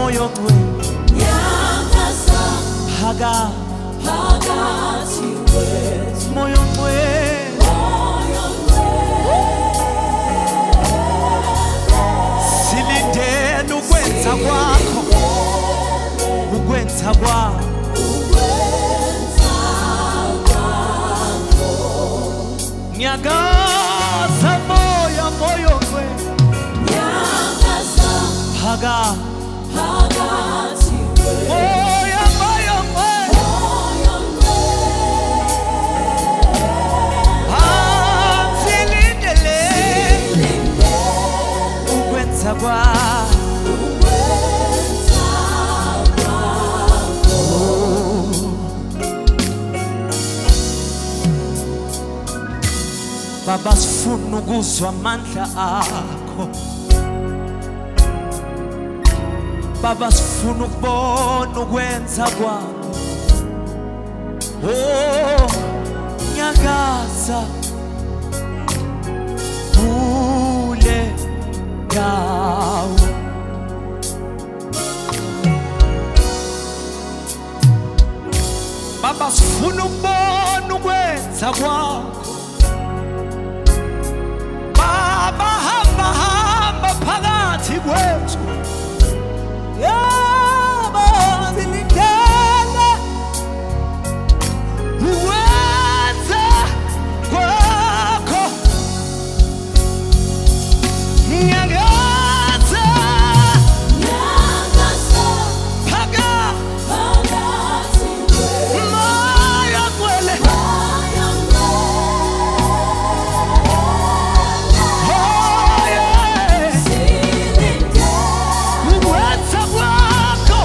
moyo mwe nyakaza phakathi wethu moyo mwe silindele ukwenza kwakho ukwenza kwakho nyakaza moyo mwe nyakaza phakathi moyo mwe silindele ukwenza kwakho Baba sifuna ukuzwa amandla akho Baba sifuna ukubona ukwenza kwakho Oh nyakaza kule ndawo Baba sifuna ukubona ukwenza kwakho Baba hamba phakathi kwethu yabo silindele ukwenza kwakho nyakaza phakathi moyo kwele ukwenza kwakho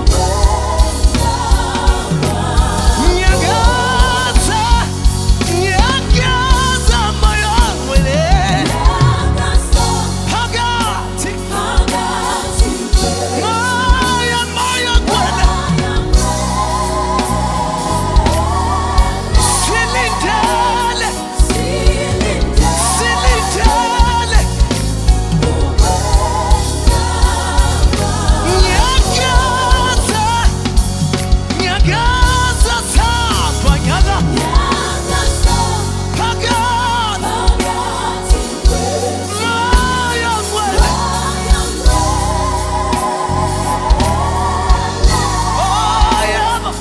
nyakaza moyo kwele phakathi moyo kwele silindele nyakaza safa nyaka phakathi moyo kwele oh yebo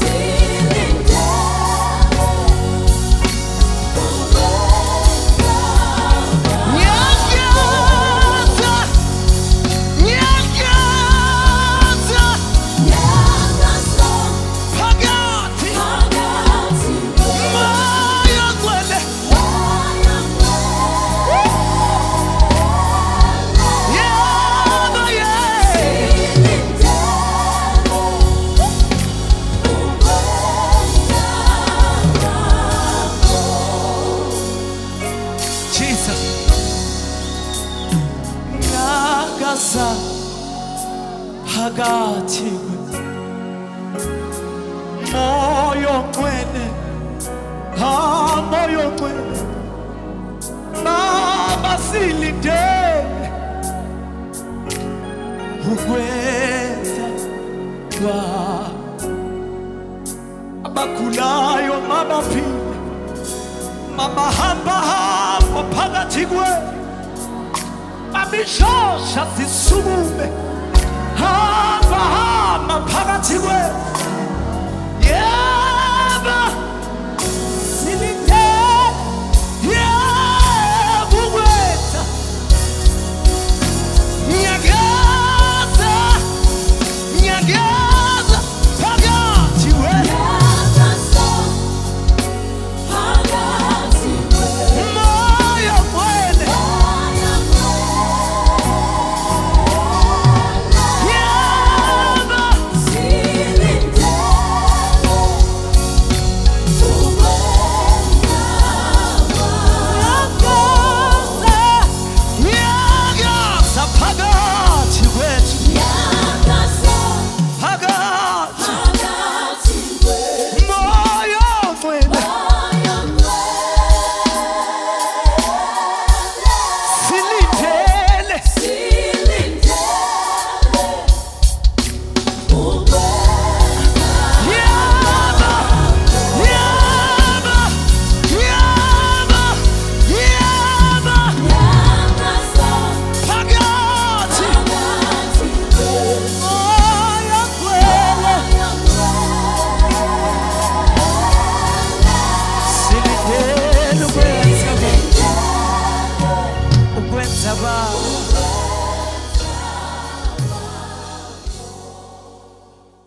nyakaza phakathi moyo kwele yebo Jesus nyakaza phakathi moyo kwele moyo kwele Baba silindele ukwenza kwakho abagulayo mabaphile mabahamba phakathi kwethu abishosha zisukume hamba phakathi kwethu